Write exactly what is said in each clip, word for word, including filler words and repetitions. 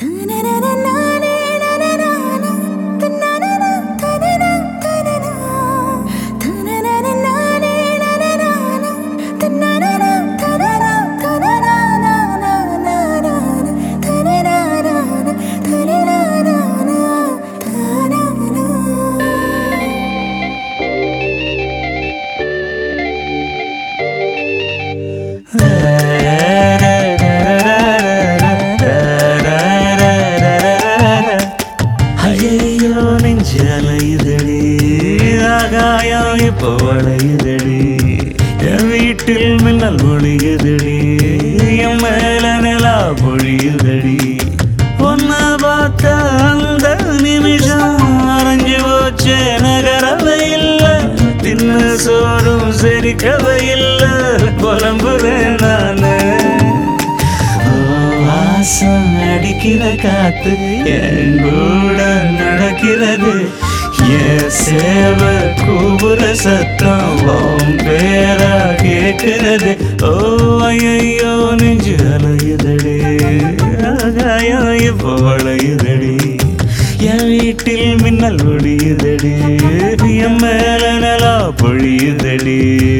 ஐயோ நெஞ்சலையுதடி ஆகாயம் இப்போ வளையுதடி என் வீட்டில் மின்னல் ஒளியுதடி என் மேல நிலா பொழியுதடி ஒன்ன பார்த்த அந்த நிமிஷம் அரைஞ்சு போச்சே நகரவை இல்லை தின்ன சோறும் செரிக்கவை இல்லை புலம்புறேன் நானு வாசம் அடிக்கிற காத்து என் கூட நடக்கிறது என் சேவை கூபுர சத்தம் உன் பேரா கேட்கிறது ஓ ஐயோ நெஞ்சு அலையுதடி ஆகாயம் இப்போ வளையுதடி என் வீட்டில் மின்னல் ஒளியுதடி என் மேல நிலா பொழியுதடி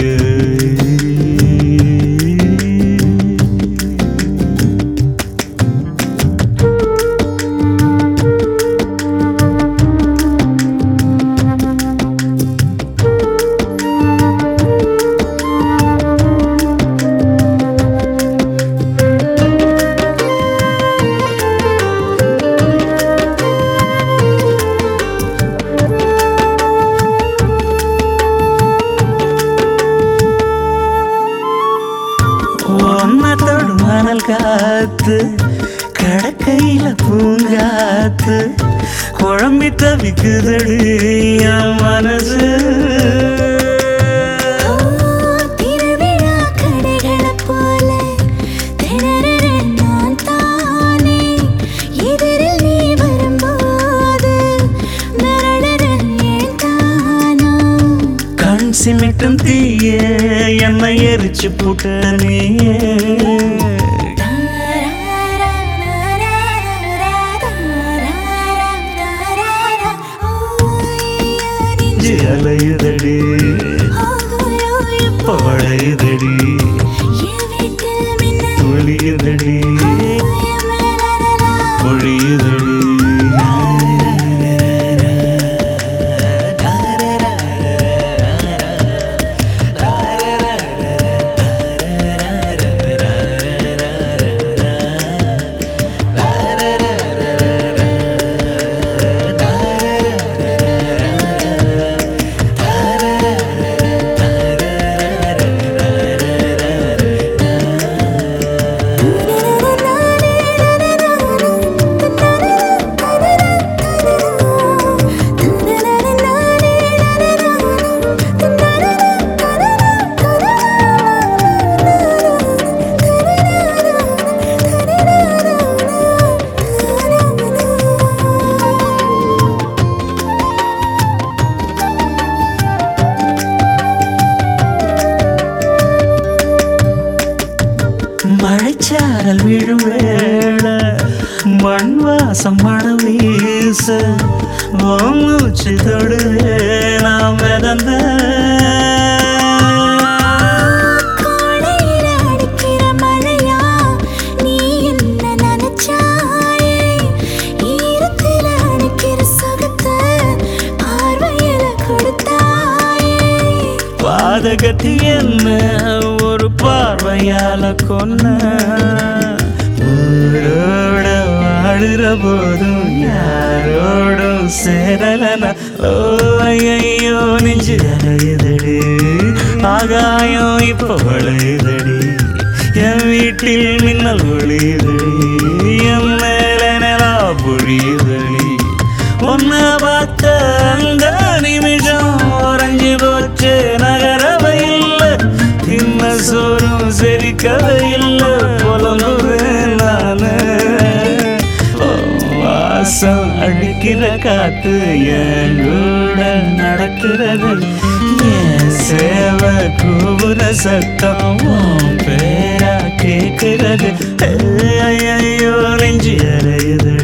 ஒன்னத்தோடு மணல் காத்து கடக்கையில பூங்காத்து குழம்பி தவிக்குதடி என் மனசு சிமிட்டும் தீய என்னை எரிச்சு புட்ட நீயே அலையுதடி பழையுதடி ஒளியுதடி பொழியுதடி மழைச்சாரல் விழும் வேள மண் வாசம் மனம் வீச மூச்சு தொடுவே நாம் மிதந்த பாதகத்தி என்ன ஒரு பார்வையால கொன்ன ஊரோட வாழுற போதும் யாரோடும் சேரலன ஓ ஐயோ நெஞ்சு அலையுதடி ஆகாயம் இப்போ வளையுதடி என் வீட்டில் மின்னல் ஒளியுதடி என் மேல நிலா பொழியுதடி ஒன்ன பார்த்த அந்த நிமிஷம் உறைஞ்சு போச்சு நகரவை இல்லை தின்ன சோறும் செரிக்கவை இல்லை புலம்புறேன் நானு வாசம் அடிக்கிற காத்து என் கூட நடக்கிறது என் சேவை கூபுர சத்தம் உன் பேரா கேட்கிறது ஐயோ நெஞ்சு அலையுதடி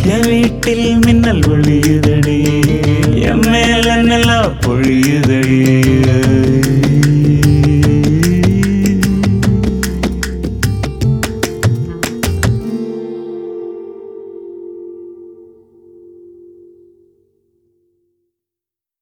என் வீட்டில் மின்னல் ஒளியுதடி, என் மேல நிலா பொழியுதடி.